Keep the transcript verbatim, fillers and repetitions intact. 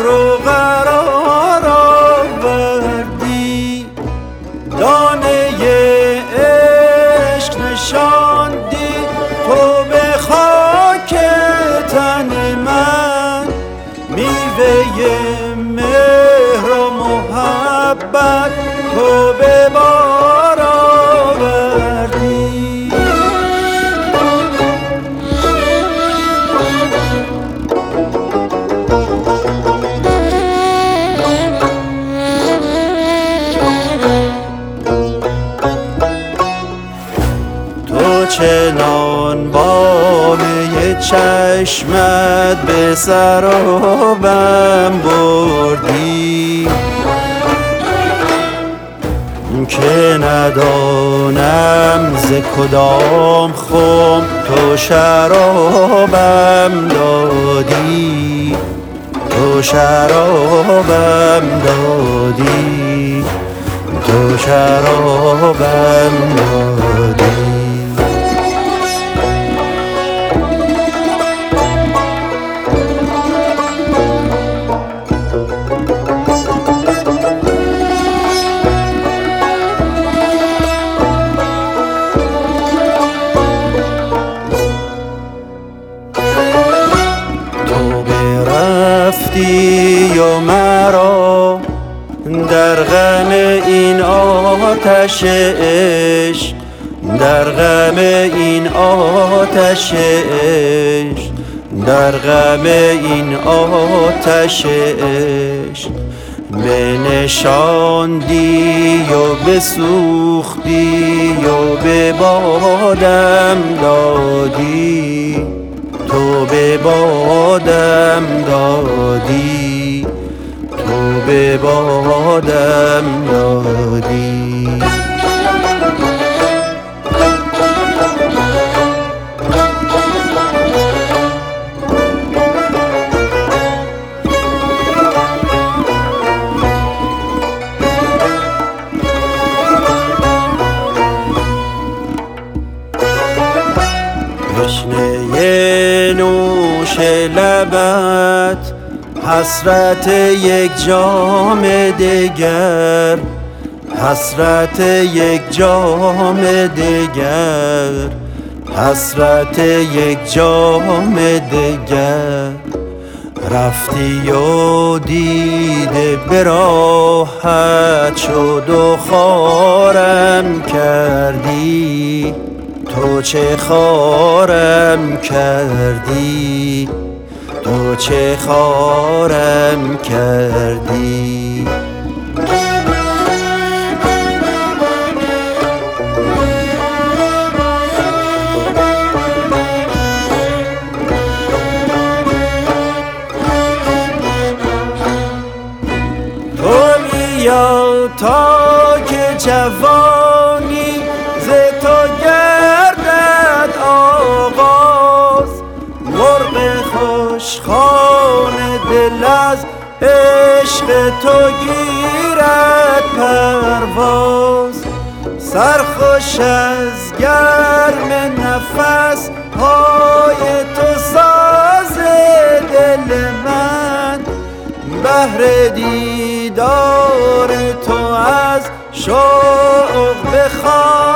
رو قرار آوردی، دانه عشق نشاندی تو به خاک تن من، میوه مهر و محبت تو به بار آوردی. تو چنان بامه چشمت به سر و بم بردی که ندانم ز کدام خم تو شرابم دادی، تو شرابم دادی، تو شرابم دادی. رفتی و مرا در غم این آتش عشق، در غم این آتش عشق، در غم این آتش عشق بنشاندی و بسوختی و به بادم دادی، تو به بادم دادی، تو به بادم دادی. تشنه نوش لبت، حسرت یک جام دگر، حسرت یک جام دگر، حسرت یک جام دگر. رفتی و دیده به راحت شد و خوارم کردی، تو چه خوارم کردی، تو چه خوارم کردی. تو بیا تا که جوانی ز تو گردد آغاز، مرغ خوشخوان دل از عشق تو گیرد پرواز. سرخوش از گرم نفس های تو ساز دل من، بهر دیدار تو از شوق بخوان